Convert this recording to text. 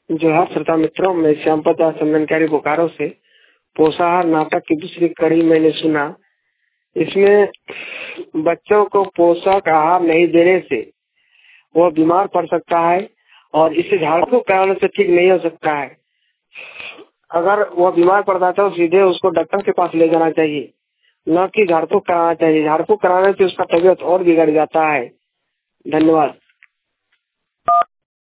जोहार श्रोता मित्रों, मैं श्यामपत दास चंदनकारी बोकारो से। पोषाहार नाटक की दूसरी कड़ी मैंने सुना। इसमें बच्चों को पोषक आहार नहीं देने से वो बीमार पड़ सकता है और इसे झाड़ फूक कराने से ठीक नहीं हो सकता है। अगर वो बीमार पड़ता है तो सीधे उसको डॉक्टर के पास ले जाना चाहिए, न कि झाड़ फूक कराना चाहिए। झाड़ फूक कराने से उसका तबीयत और बिगड़ जाता है। धन्यवाद।